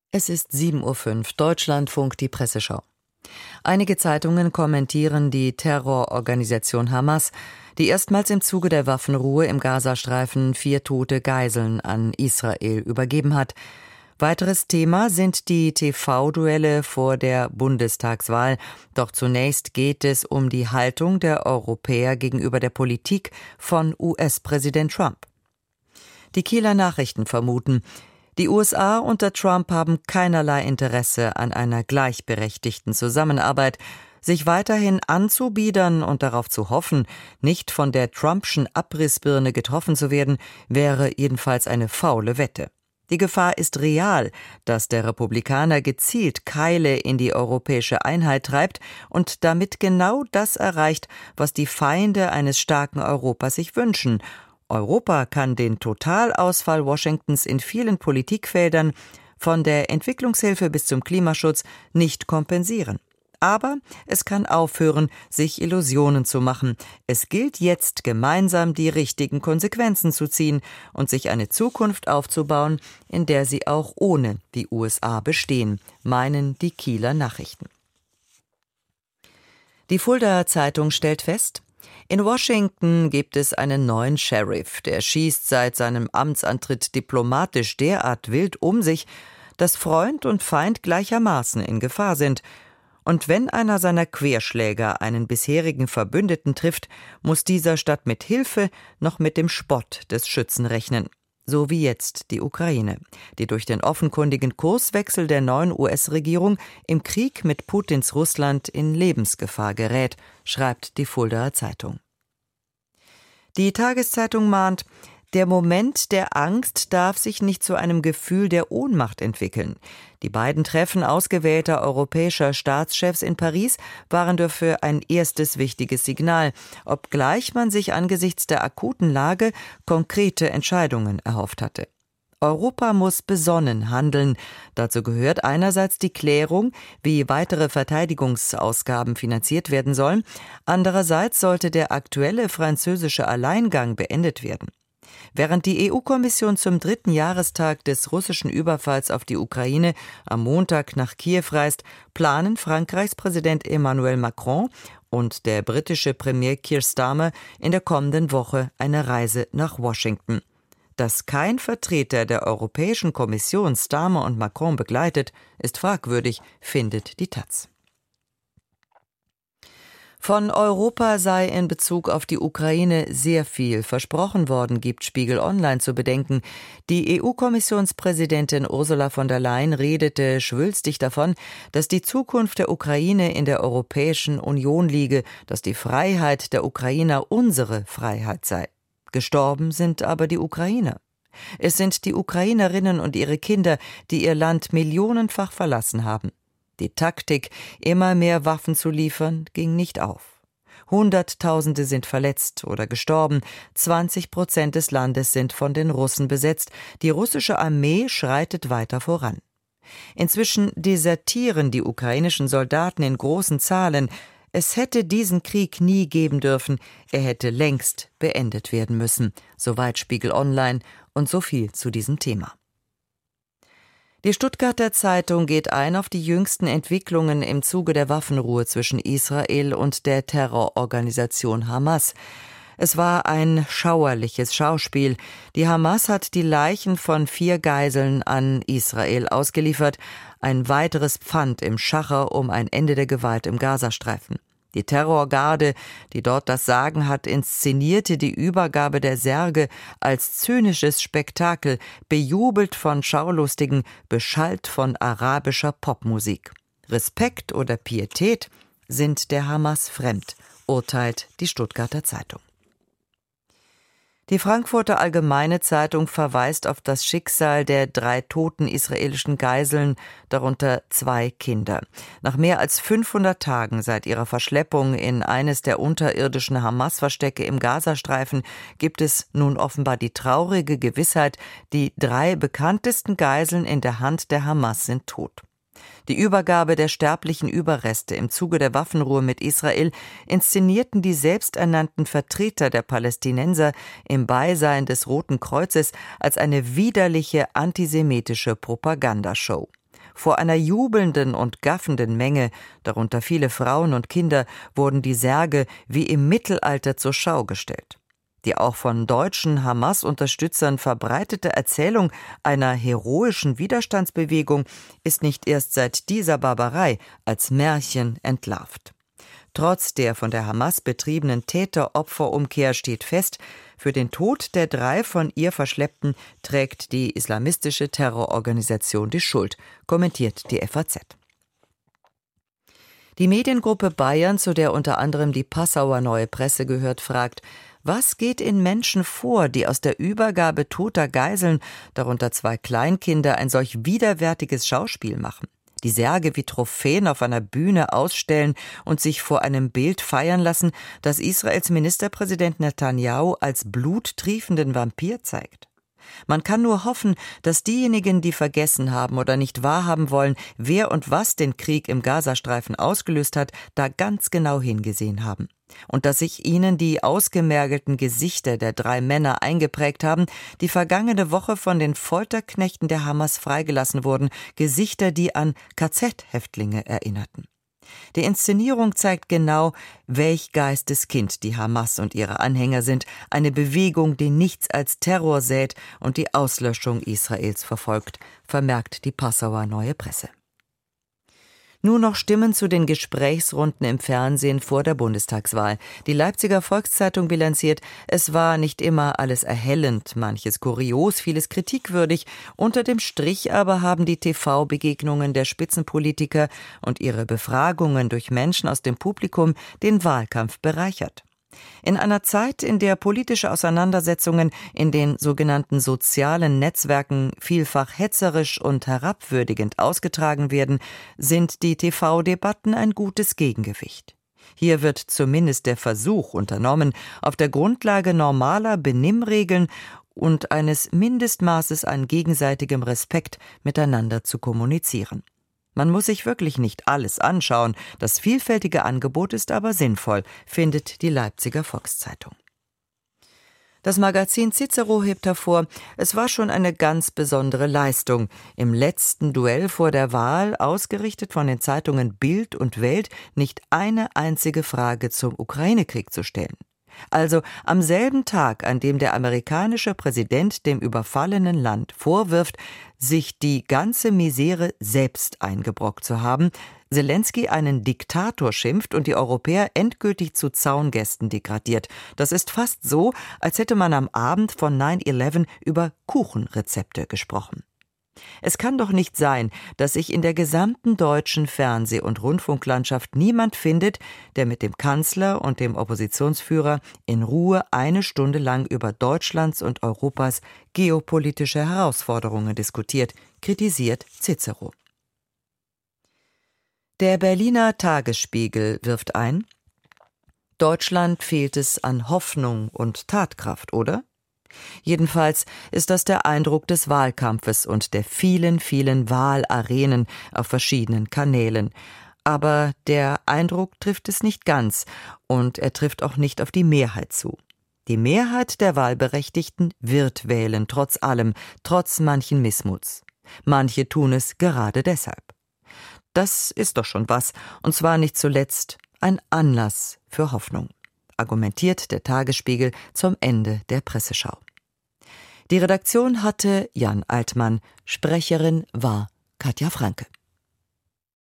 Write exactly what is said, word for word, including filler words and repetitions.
Es ist sieben Uhr fünf, Deutschlandfunk, die Presseschau. Einige Zeitungen kommentieren die Terrororganisation Hamas, die erstmals im Zuge der Waffenruhe im Gazastreifen vier tote Geiseln an Israel übergeben hat. Weiteres Thema sind die T V-Duelle vor der Bundestagswahl. Doch zunächst geht es um die Haltung der Europäer gegenüber der Politik von U S-Präsident Trump. Die Kieler Nachrichten vermuten, die U S A unter Trump haben keinerlei Interesse an einer gleichberechtigten Zusammenarbeit. Sich weiterhin anzubiedern und darauf zu hoffen, nicht von der Trumpschen Abrissbirne getroffen zu werden, wäre jedenfalls eine faule Wette. Die Gefahr ist real, dass der Republikaner gezielt Keile in die europäische Einheit treibt und damit genau das erreicht, was die Feinde eines starken Europas sich wünschen. Europa kann den Totalausfall Washingtons in vielen Politikfeldern, von der Entwicklungshilfe bis zum Klimaschutz, nicht kompensieren. Aber es kann aufhören, sich Illusionen zu machen. Es gilt jetzt, gemeinsam die richtigen Konsequenzen zu ziehen und sich eine Zukunft aufzubauen, in der sie auch ohne die U S A bestehen, meinen die Kieler Nachrichten. Die Fuldaer Zeitung stellt fest, in Washington gibt es einen neuen Sheriff, der schießt seit seinem Amtsantritt diplomatisch derart wild um sich, dass Freund und Feind gleichermaßen in Gefahr sind. Und wenn einer seiner Querschläger einen bisherigen Verbündeten trifft, muss dieser statt mit Hilfe noch mit dem Spott des Schützen rechnen. So wie jetzt die Ukraine, die durch den offenkundigen Kurswechsel der neuen U S-Regierung im Krieg mit Putins Russland in Lebensgefahr gerät, schreibt die Fuldaer Zeitung. Die Tageszeitung mahnt, der Moment der Angst darf sich nicht zu einem Gefühl der Ohnmacht entwickeln. Die beiden Treffen ausgewählter europäischer Staatschefs in Paris waren dafür ein erstes wichtiges Signal, obgleich man sich angesichts der akuten Lage konkrete Entscheidungen erhofft hatte. Europa muss besonnen handeln. Dazu gehört einerseits die Klärung, wie weitere Verteidigungsausgaben finanziert werden sollen. Andererseits sollte der aktuelle französische Alleingang beendet werden. Während die E U-Kommission zum dritten Jahrestag des russischen Überfalls auf die Ukraine am Montag nach Kiew reist, planen Frankreichs Präsident Emmanuel Macron und der britische Premier Keir Starmer in der kommenden Woche eine Reise nach Washington. Dass kein Vertreter der Europäischen Kommission Starmer und Macron begleitet, ist fragwürdig, findet die Taz. Von Europa sei in Bezug auf die Ukraine sehr viel versprochen worden, gibt Spiegel Online zu bedenken. Die E U-Kommissionspräsidentin Ursula von der Leyen redete schwülstig davon, dass die Zukunft der Ukraine in der Europäischen Union liege, dass die Freiheit der Ukrainer unsere Freiheit sei. Gestorben sind aber die Ukrainer. Es sind die Ukrainerinnen und ihre Kinder, die ihr Land millionenfach verlassen haben. Die Taktik, immer mehr Waffen zu liefern, ging nicht auf. Hunderttausende sind verletzt oder gestorben, zwanzig Prozent des Landes sind von den Russen besetzt, die russische Armee schreitet weiter voran. Inzwischen desertieren die ukrainischen Soldaten in großen Zahlen. Es hätte diesen Krieg nie geben dürfen, er hätte längst beendet werden müssen. Soweit Spiegel Online und so viel zu diesem Thema. Die Stuttgarter Zeitung geht ein auf die jüngsten Entwicklungen im Zuge der Waffenruhe zwischen Israel und der Terrororganisation Hamas. Es war ein schauerliches Schauspiel. Die Hamas hat die Leichen von vier Geiseln an Israel ausgeliefert, ein weiteres Pfand im Schacher um ein Ende der Gewalt im Gazastreifen. Die Terrorgarde, die dort das Sagen hat, inszenierte die Übergabe der Särge als zynisches Spektakel, bejubelt von Schaulustigen, beschallt von arabischer Popmusik. Respekt oder Pietät sind der Hamas fremd, urteilt die Stuttgarter Zeitung. Die Frankfurter Allgemeine Zeitung verweist auf das Schicksal der drei toten israelischen Geiseln, darunter zwei Kinder. Nach mehr als fünfhundert Tagen seit ihrer Verschleppung in eines der unterirdischen Hamas-Verstecke im Gazastreifen gibt es nun offenbar die traurige Gewissheit, die drei bekanntesten Geiseln in der Hand der Hamas sind tot. Die Übergabe der sterblichen Überreste im Zuge der Waffenruhe mit Israel inszenierten die selbsternannten Vertreter der Palästinenser im Beisein des Roten Kreuzes als eine widerliche antisemitische Propagandashow. Vor einer jubelnden und gaffenden Menge, darunter viele Frauen und Kinder, wurden die Särge wie im Mittelalter zur Schau gestellt. Die auch von deutschen Hamas-Unterstützern verbreitete Erzählung einer heroischen Widerstandsbewegung ist nicht erst seit dieser Barbarei als Märchen entlarvt. Trotz der von der Hamas betriebenen Täter-Opfer-Umkehr steht fest, für den Tod der drei von ihr Verschleppten trägt die islamistische Terrororganisation die Schuld, kommentiert die F A Z. Die Mediengruppe Bayern, zu der unter anderem die Passauer Neue Presse gehört, fragt: Was geht in Menschen vor, die aus der Übergabe toter Geiseln, darunter zwei Kleinkinder, ein solch widerwärtiges Schauspiel machen? Die Särge wie Trophäen auf einer Bühne ausstellen und sich vor einem Bild feiern lassen, das Israels Ministerpräsident Netanyahu als bluttriefenden Vampir zeigt. Man kann nur hoffen, dass diejenigen, die vergessen haben oder nicht wahrhaben wollen, wer und was den Krieg im Gazastreifen ausgelöst hat, da ganz genau hingesehen haben. Und dass sich ihnen die ausgemergelten Gesichter der drei Männer eingeprägt haben, die vergangene Woche von den Folterknechten der Hamas freigelassen wurden, Gesichter, die an K Z-Häftlinge erinnerten. Die Inszenierung zeigt genau, welch Geisteskind die Hamas und ihre Anhänger sind, eine Bewegung, die nichts als Terror sät und die Auslöschung Israels verfolgt, vermerkt die Passauer Neue Presse. Nur noch Stimmen zu den Gesprächsrunden im Fernsehen vor der Bundestagswahl. Die Leipziger Volkszeitung bilanziert, es war nicht immer alles erhellend, manches kurios, vieles kritikwürdig. Unter dem Strich aber haben die T V-Begegnungen der Spitzenpolitiker und ihre Befragungen durch Menschen aus dem Publikum den Wahlkampf bereichert. In einer Zeit, in der politische Auseinandersetzungen in den sogenannten sozialen Netzwerken vielfach hetzerisch und herabwürdigend ausgetragen werden, sind die T V-Debatten ein gutes Gegengewicht. Hier wird zumindest der Versuch unternommen, auf der Grundlage normaler Benimmregeln und eines Mindestmaßes an gegenseitigem Respekt miteinander zu kommunizieren. Man muss sich wirklich nicht alles anschauen, das vielfältige Angebot ist aber sinnvoll, findet die Leipziger Volkszeitung. Das Magazin Cicero hebt hervor, es war schon eine ganz besondere Leistung, im letzten Duell vor der Wahl, ausgerichtet von den Zeitungen Bild und Welt, nicht eine einzige Frage zum Ukraine-Krieg zu stellen. Also am selben Tag, an dem der amerikanische Präsident dem überfallenen Land vorwirft, sich die ganze Misere selbst eingebrockt zu haben, Selenskyj einen Diktator schimpft und die Europäer endgültig zu Zaungästen degradiert. Das ist fast so, als hätte man am Abend von neun elf über Kuchenrezepte gesprochen. Es kann doch nicht sein, dass sich in der gesamten deutschen Fernseh- und Rundfunklandschaft niemand findet, der mit dem Kanzler und dem Oppositionsführer in Ruhe eine Stunde lang über Deutschlands und Europas geopolitische Herausforderungen diskutiert, kritisiert Cicero. Der Berliner Tagesspiegel wirft ein: Deutschland fehlt es an Hoffnung und Tatkraft, oder? Jedenfalls ist das der Eindruck des Wahlkampfes und der vielen, vielen Wahlarenen auf verschiedenen Kanälen. Aber der Eindruck trifft es nicht ganz und er trifft auch nicht auf die Mehrheit zu. Die Mehrheit der Wahlberechtigten wird wählen, trotz allem, trotz manchen Missmuts. Manche tun es gerade deshalb. Das ist doch schon was, und zwar nicht zuletzt ein Anlass für Hoffnung, argumentiert der Tagesspiegel zum Ende der Presseschau. Die Redaktion hatte Jan Altmann, Sprecherin war Katja Franke.